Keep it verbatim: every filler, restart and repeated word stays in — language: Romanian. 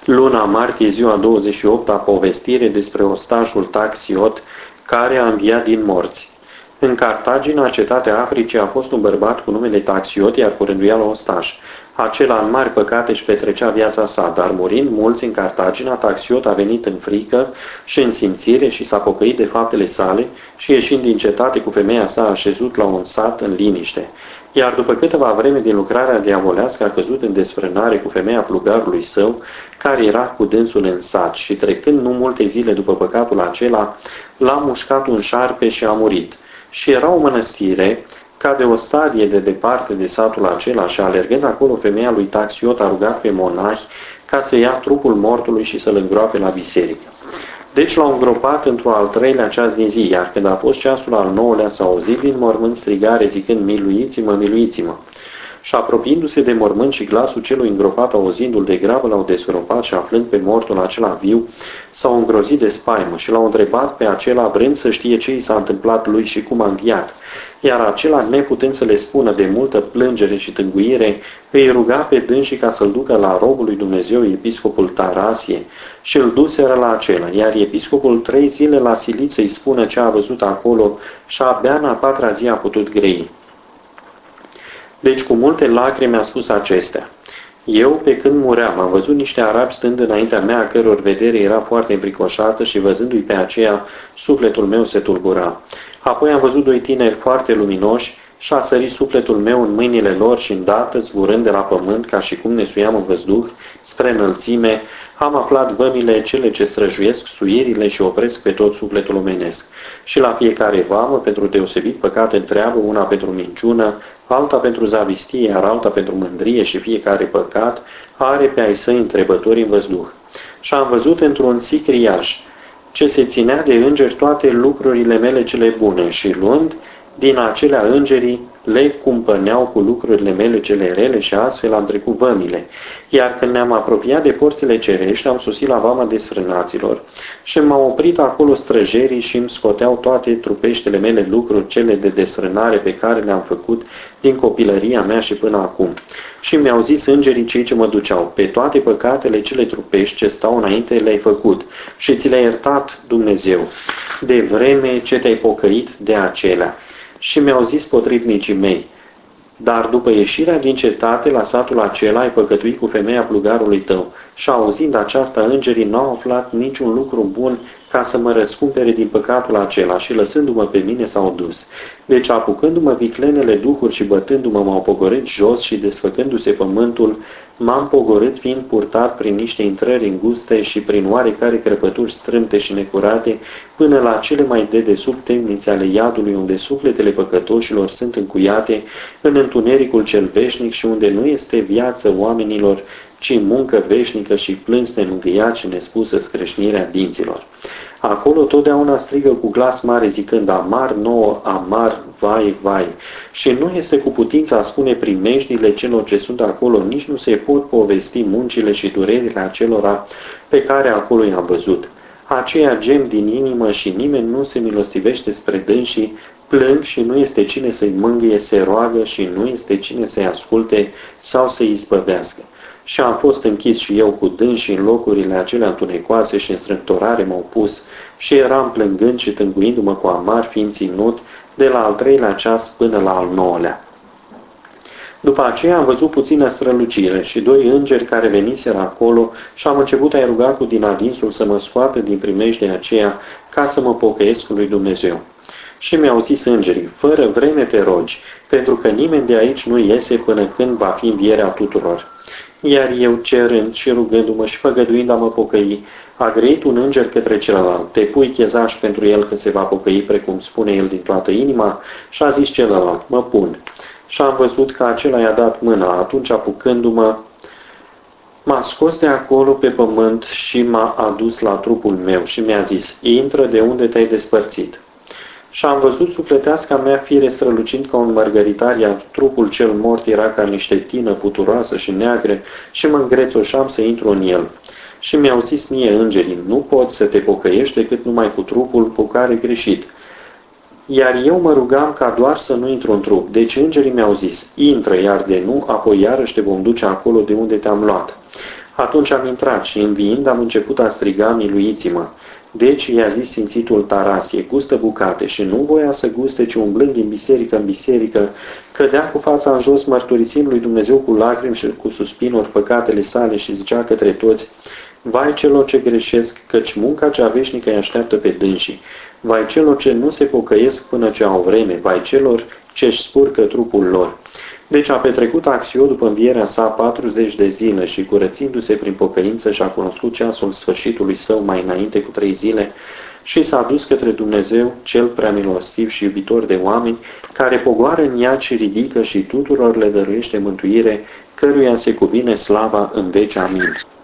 Luna martie, ziua douăzeci și opt-a, povestire despre ostașul Taxiot, care a înviat din morți. În Cartagina, cetatea Africii, a fost un bărbat cu numele Taxiot, iar cu rânduială ostaș. Acela în mari păcate își petrecea viața sa, dar murind mulți în Cartagina, Taxiot a venit în frică și în simțire și s-a pocăit de faptele sale și, ieșind din cetate cu femeia sa, a așezut la un sat în liniște. Iar după câteva vreme din lucrarea diavolească a căzut în desfrânare cu femeia plugarului său, care era cu dânsul în sat, și trecând nu multe zile după păcatul acela, l-a mușcat un șarpe și a murit. Și era o mănăstire, ca de o stadie de departe de satul acela, și alergând acolo, femeia lui Taxiot a rugat pe monahi ca să ia trupul mortului și să-l îngroape la biserică. Deci l-au îngropat într-o al treilea ceas din zi, iar când a fost ceasul al nouălea, s-a auzit din mormânt strigare zicând: miluiți-mă, miluiți-mă! Și apropiindu-se de mormânt și glasul celui îngropat, auzindu-l de grabă, l-au desgropat și aflând pe mortul acela viu, s-au îngrozit de spaimă și l-au întrebat pe acela, vrând să știe ce i s-a întâmplat lui și cum a înviat. Iar acela, neputând să le spună de multă plângere și tânguire, îi ruga pe dânsii ca să-l ducă la robul lui Dumnezeu, episcopul Tarasie, și îl duseră la acela, iar episcopul trei zile l-a silit să-i spună ce a văzut acolo și abia în a patra zi a putut grăi. Deci cu multe lacrimi a spus acestea: eu, pe când muream, am văzut niște arabi stând înaintea mea, a căror vedere era foarte înfricoșată, și văzându-i pe aceea, sufletul meu se tulbura. Apoi am văzut doi tineri foarte luminoși și a sărit sufletul meu în mâinile lor și îndată, zburând de la pământ, ca și cum ne suiam în văzduh, spre înălțime, am aflat vămile cele ce străjuiesc suirile și opresc pe tot sufletul omenesc. Și la fiecare vamă, pentru deosebit păcat întreabă, una pentru minciună, alta pentru zavistie, iar alta pentru mândrie, și fiecare păcat are pe ai săi întrebători în văzduh. Și am văzut într-un sicriaș ce se ținea de îngeri toate lucrurile mele cele bune și, luând din acelea îngerii, le cumpăneau cu lucrurile mele cele rele, și astfel am trecut vămile. Iar când ne-am apropiat de porțile cerești, am sosit la vama desfrânaților și m-au oprit acolo străjerii și îmi scoteau toate trupeștele mele lucruri cele de desfrânare pe care le-am făcut din copilăria mea și până acum. Și mi-au zis îngerii cei ce mă duceau: pe toate păcatele cele trupești ce stau înainte le-ai făcut și ți le-a iertat Dumnezeu, de vreme ce te-ai pocăit de acelea. Și mi-au zis potrivnicii mei: dar după ieșirea din cetate, la satul acela, ai păcătuit cu femeia plugarului tău. Și auzind aceasta, îngerii n-au aflat niciun lucru bun ca să mă răscumpere din păcatul acela, și lăsându-mă pe mine s-au dus. Deci, apucându-mă viclenele duhuri și bătându-mă, m-au pogorât jos și, desfăcându-se pământul, m-am pogorât fiind purtat prin niște intrări înguste și prin oarecare crăpături strâmte și necurate, până la cele mai dedesubt temnițe ale iadului, unde sufletele păcătoșilor sunt încuiate în întunericul cel veșnic și unde nu este viață oamenilor, ci muncă veșnică și plâns nemângâiat și nespusă scrâșnirea dinților. Acolo totdeauna strigă cu glas mare zicând: amar nouă, amar, vai, vai. Și nu este cu putință a spune primejdile celor ce sunt acolo, nici nu se pot povesti muncile și durerile acelora pe care acolo i-am văzut. Aceia gem din inimă și nimeni nu se milostivește spre dânsii, plâng și nu este cine să-i mângâie, se roagă și nu este cine să-i asculte sau să-i izbăvească. Și am fost închis și eu cu dânsii în locurile acelea întunecoase și în strâmtorare m-au pus și eram plângând și tânguindu-mă cu amar fiind ținut de la al treilea ceas până la al nouălea. După aceea am văzut puțină strălucire și doi îngeri care veniseră acolo și am început a-i ruga cu din adinsul să mă scoată din primejdea aceea ca să mă pocăiesc lui Dumnezeu. Și mi-au zis îngerii: fără vreme te rogi, pentru că nimeni de aici nu iese până când va fi învierea tuturor. Iar eu, cerând și rugându-mă și făgăduind a mă pocăi, a grăit un înger către celălalt: te pui chezaș pentru el că se va pocăi, precum spune el din toată inima? Și a zis celălalt: mă pun. Și am văzut că acela i-a dat mâna. Atunci, apucându-mă, m-a scos de acolo pe pământ și m-a adus la trupul meu și mi-a zis: intră de unde te-ai despărțit. Și am văzut sufleteasca mea fire strălucind ca un mărgăritar, iar trupul cel mort era ca niște tină puturoasă și neagră, și mă îngrețoșam să intru în el. Și mi-au zis mie îngerii: nu poți să te pocăiești decât numai cu trupul cu care greșit. Iar eu mă rugam ca doar să nu intru în trup. Deci îngerii mi-au zis: intră, iar de nu, apoi iarăși te vom duce acolo de unde te-am luat. Atunci am intrat și, înviind, am început a striga, miluiți-mă. Deci i-a zis Sfințitul Tarasie, gustă bucate și nu voia să guste, ci umblând din biserică în biserică, cădea cu fața în jos, mărturisind lui Dumnezeu cu lacrimi și cu suspinuri păcatele sale și zicea către toți, vai celor ce greșesc, căci munca cea veșnică îi așteaptă pe dânsii, vai celor ce nu se pocăiesc până ce au vreme, vai celor ce își spurcă trupul lor. Deci a petrecut Axiot după învierea sa patruzeci de zile și, curățindu-se prin pocăință, și-a cunoscut ceasul sfârșitului său mai înainte cu trei zile și s-a dus către Dumnezeu, cel prea milostiv și iubitor de oameni, care pogoară în iad și ridică și tuturor le dăruiește mântuire, căruia se cuvine slava în veci. Amin.